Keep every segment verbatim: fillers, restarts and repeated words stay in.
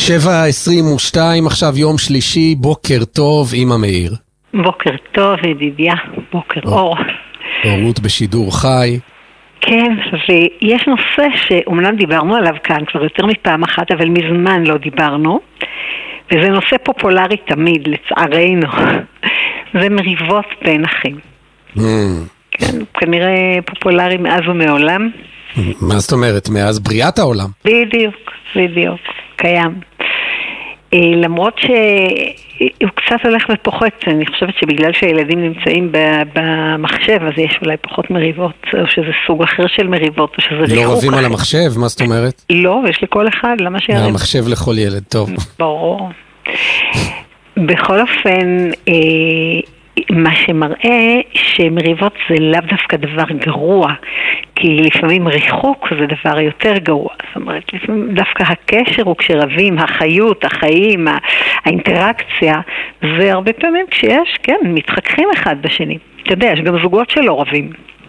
שבע עשרים ושתיים, עכשיו יום שלישי, בוקר טוב, אמא מאיר. בוקר טוב, ידידיה, בוקר אור. אורות בשידור חי. כן, ויש נושא שאומנם דיברנו עליו כאן כבר יותר מפעם אחת, אבל מזמן לא דיברנו, וזה נושא פופולרי תמיד, לצערנו. זה מריבות בין אחים. Mm. כן, כנראה פופולרי מאז ומעולם. מה זאת אומרת? מאז בריאת העולם. בדיוק, בדיוק, קיים. למרות שהוא קצת הולך ופוחת, אני חושבת שבגלל שהילדים נמצאים במחשב, אז יש אולי פחות מריבות, או שזה סוג אחר של מריבות, או שזה ריחוק. לא רבים על המחשב, מה זאת אומרת? לא, יש לכל אחד, למה שירים? המחשב לכל ילד, טוב. ברור. בכל אופן, מה שמראה שמריבות זה לאו דווקא דבר גרוע, כי לפעמים ריחוק זה דבר יותר גרוע. זאת אומרת, לפעמים דווקא הקשר הוא כשרבים, החיות, החיים, האינטראקציה, זה הרבה פעמים כשיש, כן, מתחככים אחד בשני. אתה יודע, יש גם זוגות שלא רבים.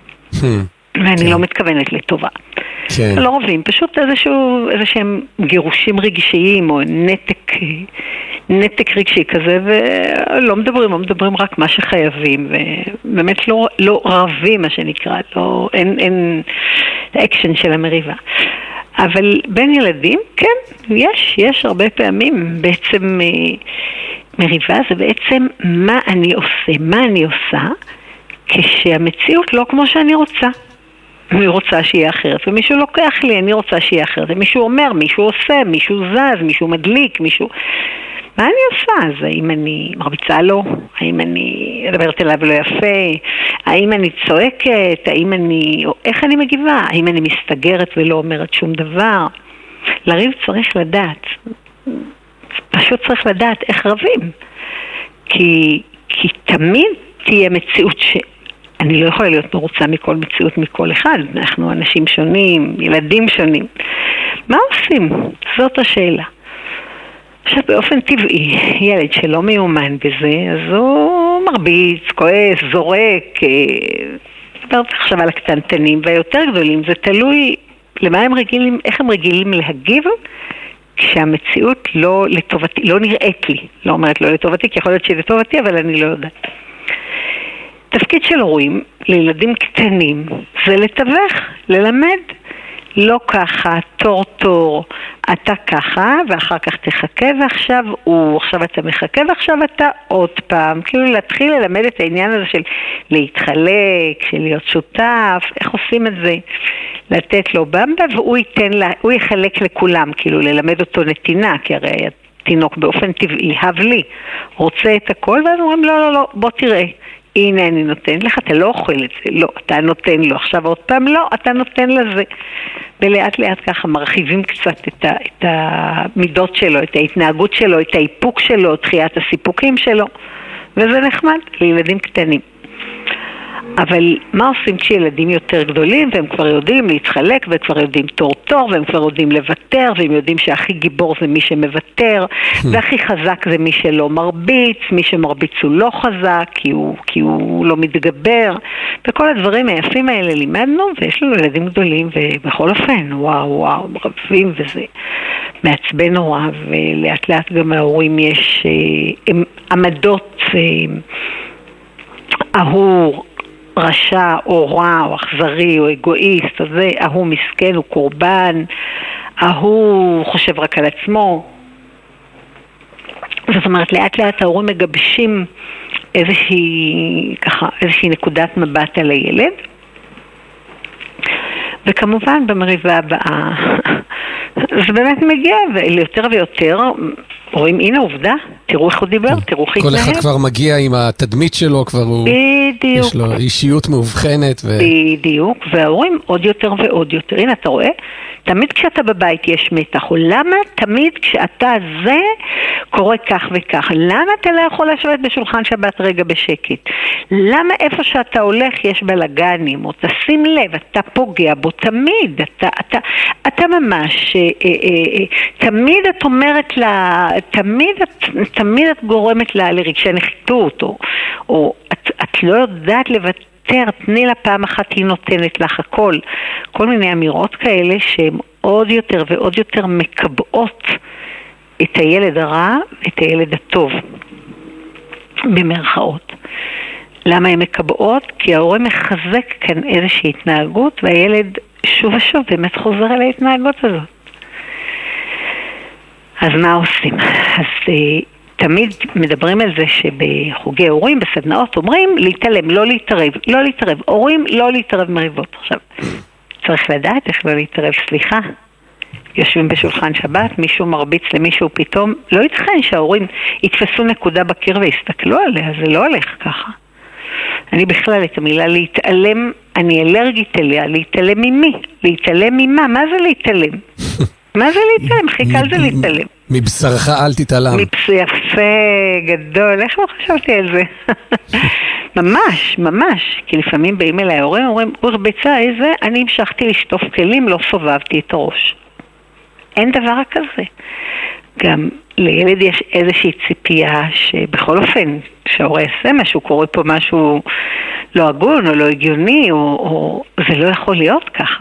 ואני לא מתכוונת לטובה. לא רבים, פשוט איזשהו, איזשהם גירושים רגשיים או נתק, נתק רגשי כזה, ולא מדברים, לא מדברים רק מה שחייבים, ובאמת לא, לא רבים מה שנקרא, לא, אין, אין אקשן של המריבה. אבל בין ילדים, כן, יש, יש הרבה פעמים, בעצם מריבה זה בעצם מה אני עושה, מה אני עושה, כשהמציאות לא כמו שאני רוצה. אני רוצה שיהיה אחרת, ומישהו לוקח לי, אני רוצה שיהיה אחרת, ומישהו אומר, מישהו עושה, מישהו זז, מישהו מדליק, מישהו... מה אני עושה? אז האם אני מרביצה לו? האם אני מדברת אליו לא יפה? האם אני צועקת? האם אני... או איך אני מגיבה? האם אני מסתגרת ולא אומרת שום דבר? לריב צריך לדעת. פשוט צריך לדעת איך רבים. כי, כי תמיד תהיה מציאות ש... אני לא יכולה להיות מרוצה מכל מציאות מכל אחד. אנחנו אנשים שונים, ילדים שונים. מה עושים? זאת השאלה. עכשיו, באופן טבעי, ילד שלא מיומן בזה, אז הוא מרביץ, כועס, זורק, מדברת עכשיו על הקטנטנים, והיותר גדולים, זה תלוי למה הם רגילים, איך הם רגילים להגיב, כשהמציאות לא לטובתי, לא נראית לי. לא אומרת לא לטובתי, כי יכול להיות שהיא לטובתי, אבל אני לא יודעת. תפקיד של הורים לילדים קטנים זה לתווך, ללמד. לא ככה, תור תור, אתה ככה, ואחר כך תחכה, ועכשיו הוא, עכשיו אתה מחכה, ועכשיו אתה עוד פעם. כאילו להתחיל ללמד את העניין הזה של להתחלק, של להיות שותף, איך עושים את זה? לתת לו במבה, והוא ייתן לה, הוא יחלק לכולם, כאילו ללמד אותו נתינה, כי הרי התינוק באופן טבעי, הב לי, רוצה את הכל, ואז אומרים, לא, לא, לא, בוא תראה. הנה אני נותן לך, אתה לא אוכל את זה, לא, אתה נותן לו, עכשיו עוד פעם לא, אתה נותן לזה. ולאט לאט ככה מרחיבים קצת את, ה, את המידות שלו, את ההתנהגות שלו, את האיפוק שלו, את דחיית הסיפוקים שלו, וזה נחמד לילדים קטנים. אבל מה עושים כשילדים יותר גדולים, והם כבר יודעים להתחלק, והם כבר יודעים תור תור, והם כבר יודעים לוותר, והם יודעים שהכי גיבור זה מי שמוותר, והכי חזק זה מי שלא מרביץ, מי שמרביץ הוא לא חזק, כי הוא, כי הוא לא מתגבר, וכל הדברים היפים האלה לימדנו, ויש לנו ילדים גדולים, ובכל אופן, וואו, וואו, רבים, וזה מעצבן נורא, ולאט לאט גם ההורים יש אה, עמדות אה, אהור, רשע או רע או אכזרי או אגואיסט, אז זה, ההוא מסכן, הוא קורבן, ההוא חושב רק על עצמו. זאת אומרת, לאט לאט ההורים מגבשים איזושהי, ככה, איזושהי נקודת מבט על הילד. וכמובן במריבה הבאה, זה באמת מגיע, ויותר ויותר, רואים, הנה עובדה, תראו איך הוא דיבר, תראו איך התנהל. כל אחד כבר מגיע עם התדמית שלו, כבר הוא, בדיוק. יש לו אישיות מאובחנת. ו... בדיוק, וההורים עוד יותר ועוד יותר. הנה, אתה רואה? תמיד כשאתה בבית יש מתח, או למה תמיד כשאתה זה קורה כך וכך? למה אתה לא יכול לשבת בשולחן שבת רגע בשקט? למה איפה שאתה הולך יש בלגנים? או תשים לב, אתה פוגע בו תמיד, אתה, אתה, אתה ממש, אה, אה, אה, תמיד את אומרת לה, תמיד את, תמיד את גורמת לה לרגשי נחיתות, או, או את, את לא יודעת לבטא, תני לה פעם אחת, היא נותנת לך הכל. כל מיני אמירות כאלה שהן עוד יותר ועוד יותר מקבעות את הילד הרע, את הילד הטוב, במרכאות. למה הן מקבעות? כי ההורה מחזק כאן איזושהי התנהגות, והילד שוב ושוב באמת חוזר אל ההתנהגות הזאת. אז מה עושים? אז תמיד מדברים על זה שבחוגי הורים, בסדנאות, אומרים להתעלם, לא להתערב, לא להתערב. הורים לא להתערב מריבות. עכשיו, צריך לדעת איך לא להתערב, סליחה. יושבים בשולחן שבת, מישהו מרביץ למישהו פתאום, לא ייתכן שההורים יתפסו נקודה בקיר ויסתכלו עליה, זה לא הולך ככה. אני בכלל את המילה להתעלם, אני אלרגית אליה, להתעלם ממי? להתעלם ממה? מה זה להתעלם? מה זה להתעלם? הכי קל זה להתעלם. מבשרך אל תתעלם. יפה, גדול, איך לא חשבתי על זה? ממש, ממש, כי לפעמים באים אליי ההורים, אומרים, הרביצה איזה, אני המשכתי לשטוף כלים, לא סובבתי את הראש. אין דבר כזה. גם לילד יש איזושהי ציפייה שבכל אופן, שההורה יעשה משהו, קורה פה משהו לא הגון או לא הגיוני, או, או זה לא יכול להיות ככה.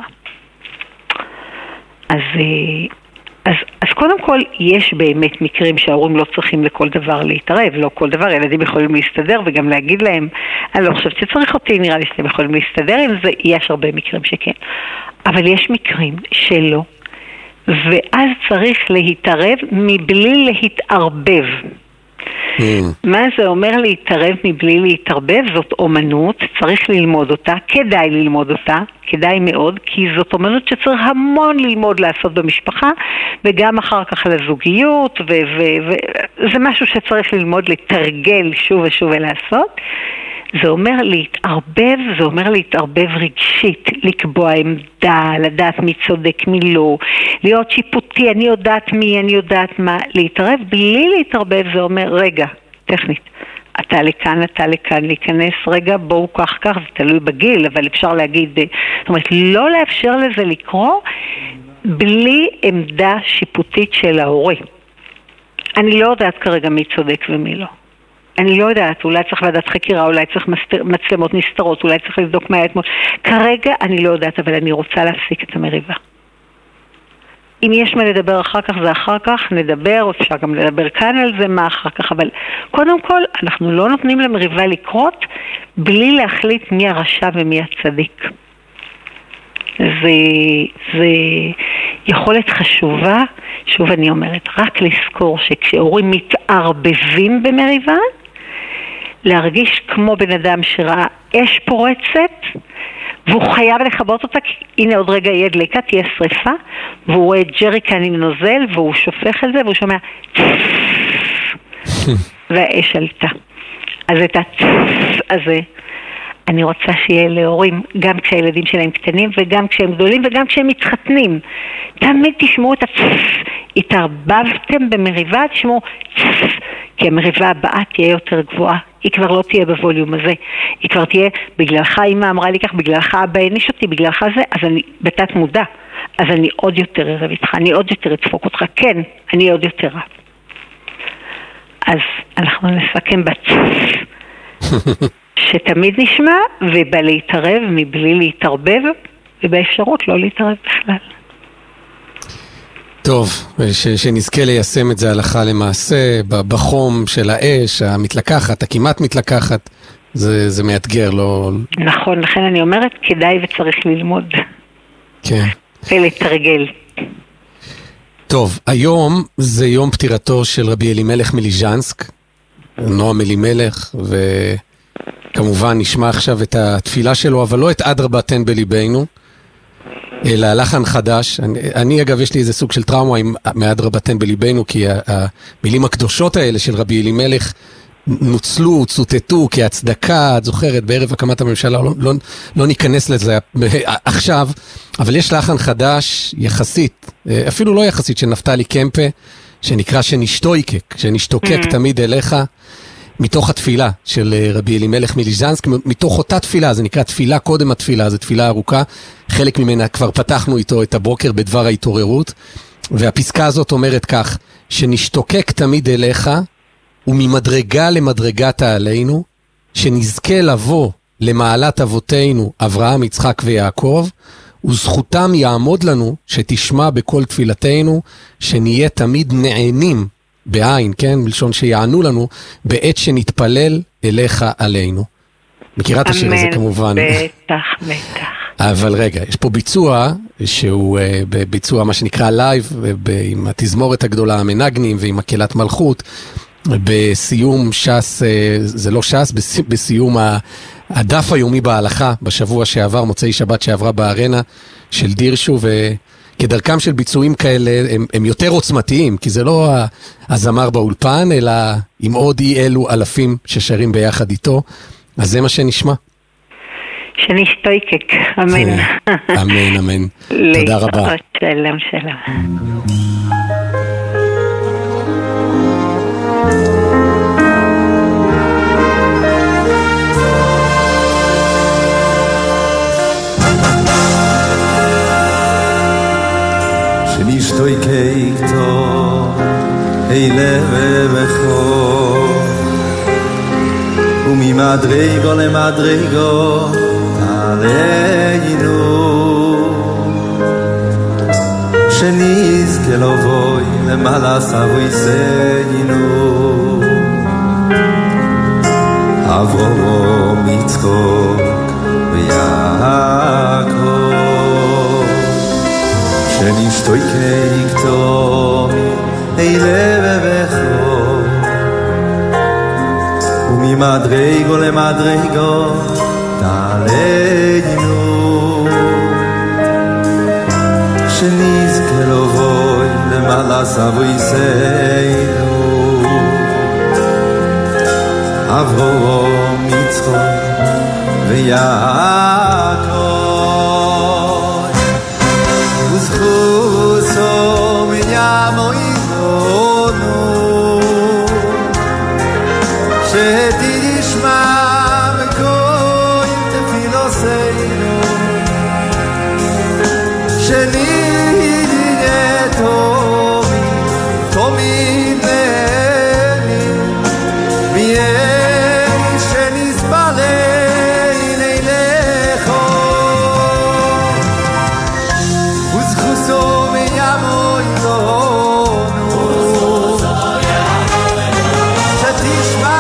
אז, אז, אז קודם כל, יש באמת מקרים שההורים לא צריכים לכל דבר להתערב, לא כל דבר, ילדים יכולים להסתדר וגם להגיד להם, אני לא חושבת שצריך אותי, נראה לי שאתם יכולים להסתדר עם זה, יש הרבה מקרים שכן. אבל יש מקרים שלא. ואז צריך להתערב מבלי להתערבב. Mm. מה זה אומר להתערב מבלי להתערבב? זאת אומנות, צריך ללמוד אותה, כדאי ללמוד אותה, כדאי מאוד, כי זאת אומנות שצריך המון ללמוד לעשות במשפחה, וגם אחר כך לזוגיות, וזה משהו שצריך ללמוד, לתרגל שוב ושוב ולעשות. זה אומר להתערבב, זה אומר להתערבב רגשית, לקבוע עמדה, לדעת מי צודק, מי לא, להיות שיפוטי, אני יודעת מי, אני יודעת מה, להתערב בלי להתערבב, זה אומר, רגע, טכנית, אתה לכאן, אתה לכאן, להיכנס, רגע, בואו כך כך, זה תלוי בגיל, אבל אפשר להגיד, זאת אומרת, לא לאפשר לזה לקרוא, בלי עמדה שיפוטית של ההורה. אני לא יודעת כרגע מי צודק ומי לא. אני לא יודעת, אולי צריך לדעת חקירה, אולי צריך מצלמות נסתרות, אולי צריך לבדוק מה היה אתמול. כרגע אני לא יודעת, אבל אני רוצה להפסיק את המריבה. אם יש מה לדבר אחר כך, זה אחר כך, נדבר, אפשר גם לדבר כאן על זה, מה אחר כך, אבל קודם כל, אנחנו לא נותנים למריבה לקרות, בלי להחליט מי הרשע ומי הצדיק. זה, זה יכולת חשובה, שוב אני אומרת, רק לזכור שכשהורים מתערבבים במריבה, להרגיש כמו בן אדם שראה אש פורצת, והוא חייב לחבות אותה, כי הנה עוד רגע יהיה דליקה, תהיה שריפה, והוא רואה ג'ריקן עם נוזל, והוא שופך את זה, והוא שומע והאש עלתה. אז את הזה, אני רוצה שיהיה להורים, גם כשהילדים שלהם קטנים, וגם כשהם גדולים, וגם כשהם מתחתנים. תמיד תשמעו את הצף, התערבבתם במריבה, תשמעו צף, כי המריבה הבאה תהיה יותר גבוהה. היא כבר לא תהיה בווליום הזה. היא כבר תהיה, בגללך אמא אמרה לי כך, בגללך אבא העניש אותי, בגללך זה, אז אני בתת מודע. אז אני עוד יותר ערב איתך, אני עוד יותר אדפוק אותך, כן, אני עוד יותר רע. אז אנחנו נסכם בצף. שתמיד נשמע, ובא להתערב מבלי להתערבב, ובאפשרות לא להתערב בכלל. טוב, ש- שנזכה ליישם את זה הלכה למעשה, בחום של האש, המתלקחת, הכמעט מתלקחת, זה, זה מאתגר, לא... נכון, לכן אני אומרת, כדאי וצריך ללמוד. כן. ולתרגל. טוב, היום זה יום פטירתו של רבי אלימלך מליז'נסק, נועם אלימלך, וכמובן נשמע עכשיו את התפילה שלו, אבל לא את אדרבה תן בליבנו, אלא לחן חדש. אני, אני אגב יש לי איזה סוג של טראומה עם מאדרבה תן בליבנו, כי המילים הקדושות האלה של רבי אלימלך נוצלו, צוטטו כהצדקה, את זוכרת, בערב הקמת הממשלה, לא, לא, לא ניכנס לזה עכשיו, אבל יש לחן חדש יחסית, אפילו לא יחסית, של נפתלי קמפה, שנקרא שנשתויקק, שנשתוקק mm-hmm. תמיד אליך, מתוך התפילה של רבי אלימלך מליז'נסק, מתוך אותה תפילה, זה נקרא תפילה קודם התפילה, זו תפילה ארוכה, חלק ממנה כבר פתחנו איתו את הבוקר בדבר ההתעוררות, והפסקה הזאת אומרת כך, שנשתוקק תמיד אליך, וממדרגה למדרגה תעלינו, שנזכה לבוא למעלת אבותינו, אברהם, יצחק ויעקב, וזכותם יעמוד לנו שתשמע בכל תפילתנו, שנהיה תמיד נענים בעין, כן? בלשון שיענו לנו, בעת שנתפלל אליך עלינו. מכירה את השיר הזה כמובן. בטח, בטח. אבל רגע, יש פה ביצוע שהוא בביצוע מה שנקרא לייב, עם התזמורת הגדולה, המנגנים ועם מקהלת מלכות, בסיום ש"ס, זה לא ש"ס, בסיום הדף היומי בהלכה, בשבוע שעבר, מוצאי שבת שעברה בארנה של דירשו, וכדרכם של ביצועים כאלה, הם, הם יותר עוצמתיים, כי זה לא הזמר באולפן, אלא עם עוד אי אלו אלפים ששרים ביחד איתו, אז זה מה שנשמע. שנשתויקק, אמן. אמן, אמן. תודה רבה. שלום, שלום. שנשתויקק טוב, אלה ובכור, וממדרגו למדרגו עלינו, שנזכה לבוא למעלה סבויסנו, אברהם יצחק ויעקב, שנשתויקק טוב אלה ובכור, וממדרגו למדרגו תעלינו, שנזכה לבוא למעלה סבויסנו, אברהם יצחק ויעקב, וזכותו מן ימו יזונו, שתשמע בכל תפילותינו, שנהיה תמיד תמיד נהנים, ויהי שנתפלל אליך, וזכותו מן ימו יזונו, שתשמע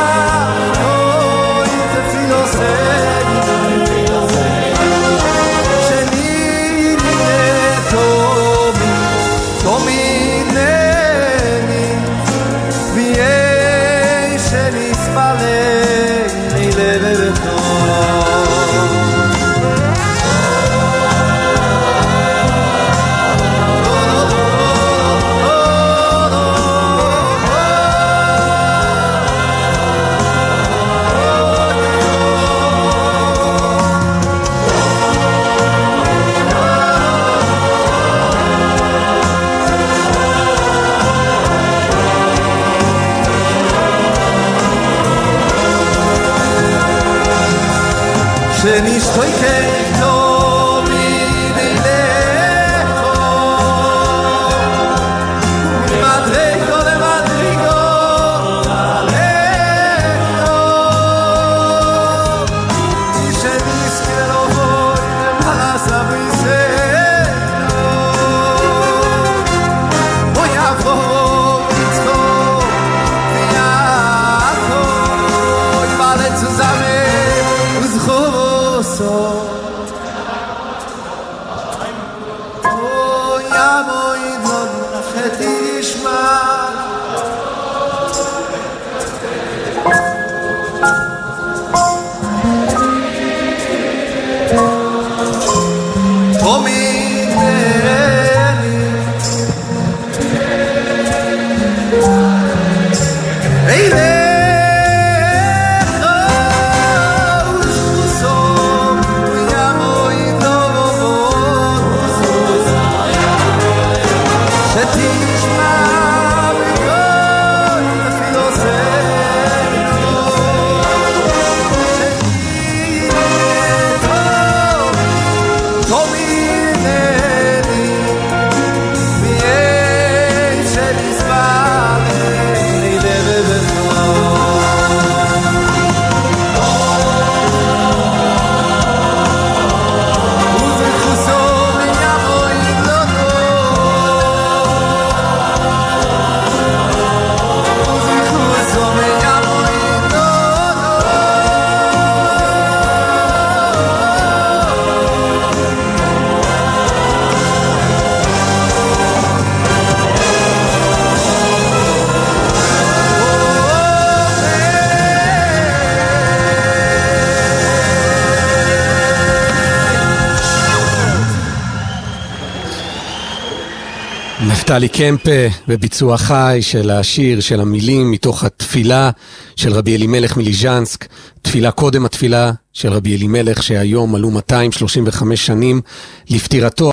שנשתויקק טוב מדילך, וממדרגו למדרגו עליך, שנזכה לבוא למעלה סבויסנו, אוי אברהם יצחק ויעקב, עם alle zusammen, וזכותו אוי ימו ידון שתשמע תמיד נהנים, אלה Tommy, נפתלי קמפה בביצוע חי של השיר, של המילים, מתוך התפילה של רבי אלימלך מליז'נסק, תפילה קודם התפילה של רבי אלימלך, שהיום מלאו מאתיים שלושים וחמש שנים לפטירתו.